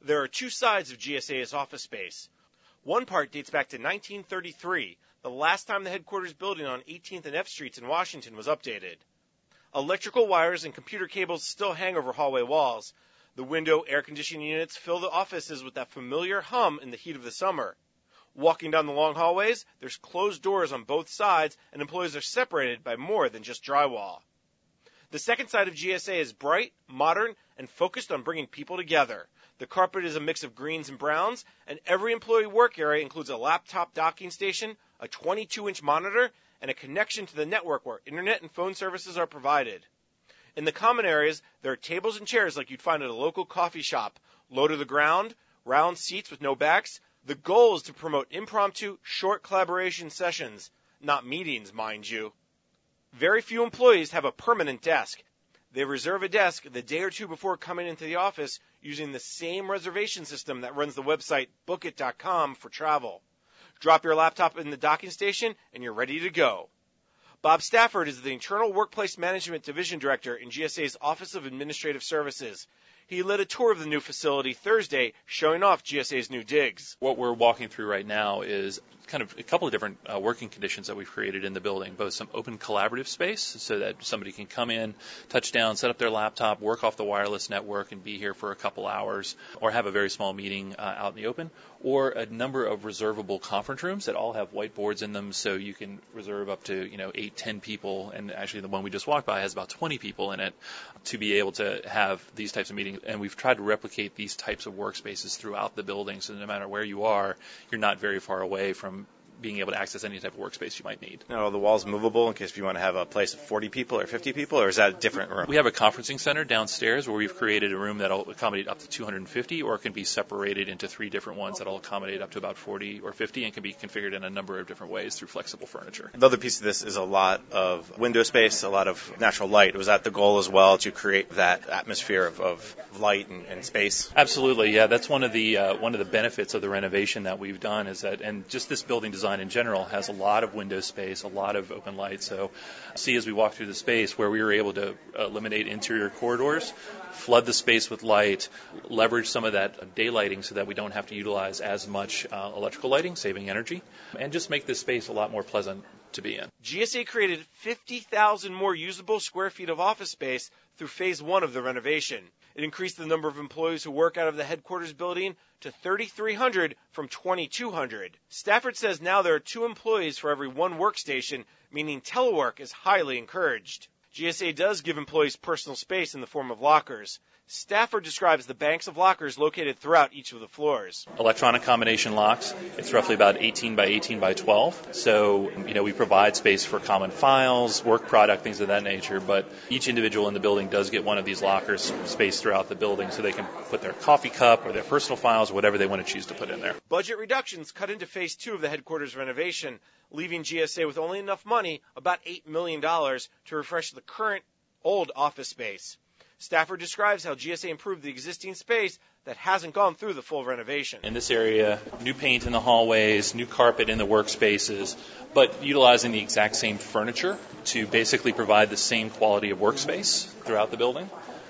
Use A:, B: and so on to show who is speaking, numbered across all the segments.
A: There are two sides of GSA's office space. One part dates back to 1933, the last time the headquarters building on 18th and F Streets in Washington was updated. Electrical wires and computer cables still hang over hallway walls. The window air conditioning units fill the offices with that familiar hum in the heat of the summer. Walking down the long hallways, there's closed doors on both sides, and employees are separated by more than just drywall. The second side of GSA is bright, modern, and focused on bringing people together. The carpet is a mix of greens and browns, and every employee work area includes a laptop docking station, a 22-inch monitor, and a connection to the network where internet and phone services are provided. In the common areas, there are tables and chairs like you'd find at a local coffee shop, low to the ground, round seats with no backs. The goal is to promote impromptu, short collaboration sessions, not meetings, mind you. Very few employees have a permanent desk. They reserve a desk the day or two before coming into the office using the same reservation system that runs the website bookit.com for travel. Drop your laptop in the docking station and you're ready to go. Bob Stafford is the Internal Workplace Management Division Director in GSA's Office of Administrative Services. He led a tour of the new facility Thursday, showing off GSA's new digs.
B: What we're walking through right now is kind of a couple of different working conditions that we've created in the building, both some open collaborative space so that somebody can come in, touch down, set up their laptop, work off the wireless network and be here for a couple hours, or have a very small meeting out in the open, or a number of reservable conference rooms that all have whiteboards in them so you can reserve up to 8, 10 people, and actually the one we just walked by has about 20 people in it to be able to have these types of meetings. And we've tried to replicate these types of workspaces throughout the building so no matter where you are, you're not very far away from being able to access any type of workspace you might need.
A: Now, are the walls movable in case if you want to have a place of 40 people or 50 people, or is that a different room?
B: We have a conferencing center downstairs where we've created a room that will accommodate up to 250, or it can be separated into 3 different ones that will accommodate up to about 40 or 50 and can be configured in a number of different ways through flexible furniture.
A: The other piece of this is a lot of window space, a lot of natural light. Was that the goal as well, to create that atmosphere of light and space?
B: Absolutely, yeah. That's one of the benefits of the renovation that we've done is that, and just this building design in general has a lot of window space, a lot of open light. So see as we walk through the space where we were able to eliminate interior corridors, flood the space with light, leverage some of that daylighting so that we don't have to utilize as much electrical lighting, saving energy, and just make this space a lot more pleasant to be in.
A: GSA created 50,000 more usable square feet of office space through phase 1 of the renovation. It increased the number of employees who work out of the headquarters building to 3,300 from 2,200. Stafford says now there are 2 employees for every 1 workstation, meaning telework is highly encouraged. GSA does give employees personal space in the form of lockers. Stafford describes the banks of lockers located throughout each of the floors.
B: Electronic combination locks. It's roughly about 18 by 18 by 12. So, we provide space for common files, work product, things of that nature. But each individual in the building does get one of these lockers spaced throughout the building so they can put their coffee cup or their personal files, whatever they want to choose to put in there.
A: Budget reductions cut into phase 2 of the headquarters renovation, leaving GSA with only enough money, about $8 million, to refresh the current old office space. Stafford describes how GSA improved the existing space that hasn't gone through the full renovation.
B: In this area, new paint in the hallways, new carpet in the workspaces, but utilizing the exact same furniture to basically provide the same quality of workspace throughout the building.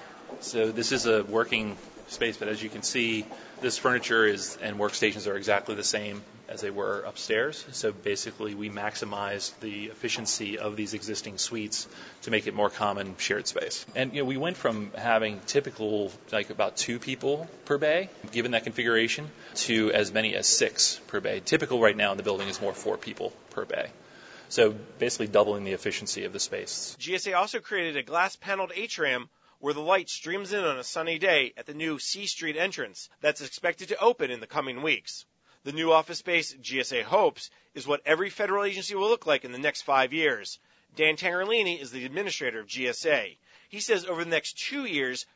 B: So this is a working space, but as you can see, this furniture and workstations are exactly the same as they were upstairs. So basically, we maximize the efficiency of these existing suites to make it more common shared space. And we went from having typical about 2 people per bay, given that configuration, to as many as 6 per bay. Typical right now in the building is more 4 people per bay. So basically doubling the efficiency of the space.
A: GSA also created a glass-paneled atrium where the light streams in on a sunny day at the new C Street entrance that's expected to open in the coming weeks. The new office space, GSA hopes, is what every federal agency will look like in the next 5 years. Dan Tangerlini is the administrator of GSA. He says over the next 2 years,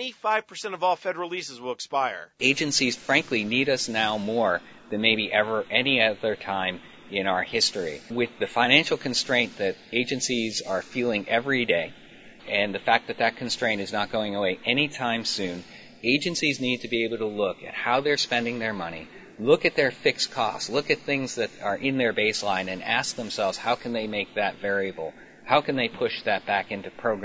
A: 25% of all federal leases will expire.
C: Agencies, frankly, need us now more than maybe ever any other time in our history. With the financial constraint that agencies are feeling every day, and the fact that that constraint is not going away anytime soon, agencies need to be able to look at how they're spending their money, look at their fixed costs, look at things that are in their baseline, and ask themselves how can they make that variable? How can they push that back into program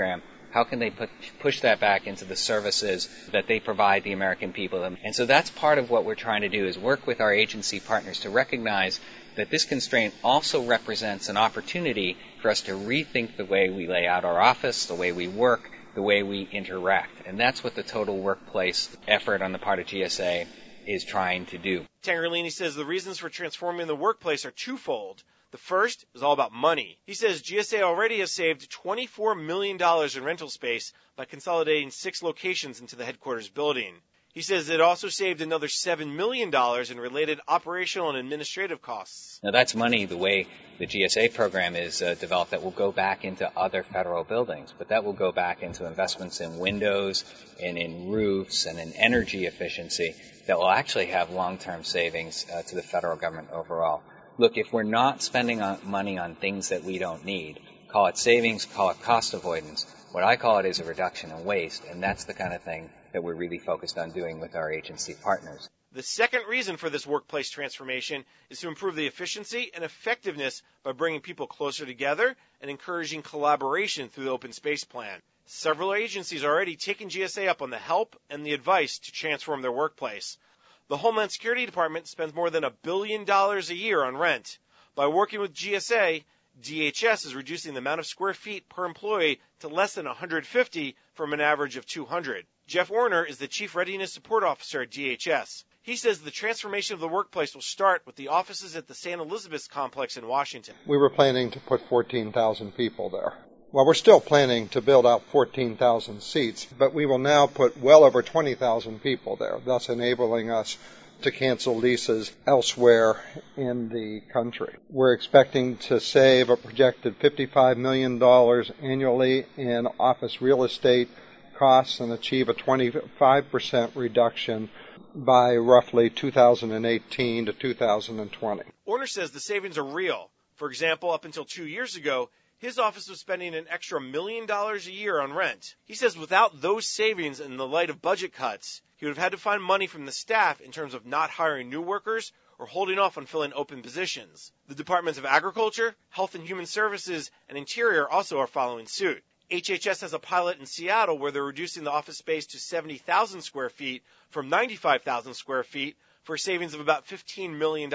C: How can they push that back into the services that they provide the American people? And so that's part of what we're trying to do, is work with our agency partners to recognize that this constraint also represents an opportunity for us to rethink the way we lay out our office, the way we work, the way we interact. And that's what the total workplace effort on the part of GSA is trying to do.
A: Tangerlini says the reasons for transforming the workplace are twofold. The first is all about money. He says GSA already has saved $24 million in rental space by consolidating 6 locations into the headquarters building. He says it also saved another $7 million in related operational and administrative costs.
C: Now that's money, the way the GSA program is developed, that will go back into other federal buildings, but that will go back into investments in windows and in roofs and in energy efficiency that will actually have long-term savings to the federal government overall. Look, if we're not spending money on things that we don't need, call it savings, call it cost avoidance. What I call it is a reduction in waste, and that's the kind of thing that we're really focused on doing with our agency partners.
A: The second reason for this workplace transformation is to improve the efficiency and effectiveness by bringing people closer together and encouraging collaboration through the open space plan. Several agencies are already taking GSA up on the help and the advice to transform their workplace. The Homeland Security Department spends more than $1 billion a year on rent. By working with GSA, DHS is reducing the amount of square feet per employee to less than 150 from an average of 200. Jeff Warner is the Chief Readiness Support Officer at DHS. He says the transformation of the workplace will start with the offices at the St. Elizabeth's complex in Washington.
D: We were planning to put 14,000 people there. Well, we're still planning to build out 14,000 seats, but we will now put well over 20,000 people there, thus enabling us to cancel leases elsewhere in the country. We're expecting to save a projected $55 million annually in office real estate costs and achieve a 25% reduction by roughly 2018 to 2020.
A: Warner says the savings are real. For example, up until 2 years ago, his office was spending an extra $1 million a year on rent. He says without those savings in the light of budget cuts, he would have had to find money from the staff in terms of not hiring new workers or holding off on filling open positions. The Departments of Agriculture, Health and Human Services, and Interior also are following suit. HHS has a pilot in Seattle where they're reducing the office space to 70,000 square feet from 95,000 square feet for a savings of about $15 million.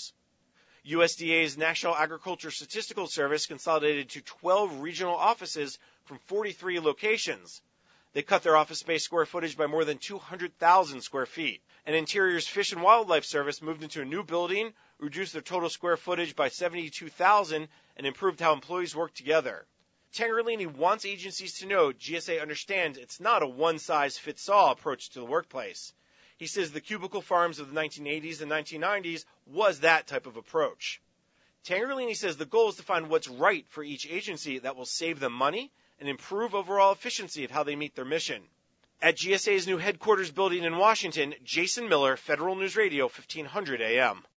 A: USDA's National Agriculture Statistical Service consolidated to 12 regional offices from 43 locations. They cut their office space square footage by more than 200,000 square feet. And Interior's Fish and Wildlife Service moved into a new building, reduced their total square footage by 72,000, and improved how employees work together. Tangerlini wants agencies to know GSA understands it's not a one-size-fits-all approach to the workplace. He says the cubicle farms of the 1980s and 1990s was that type of approach. Tangerlini says the goal is to find what's right for each agency that will save them money and improve overall efficiency of how they meet their mission. At GSA's new headquarters building in Washington, Jason Miller, Federal News Radio, 1500 AM.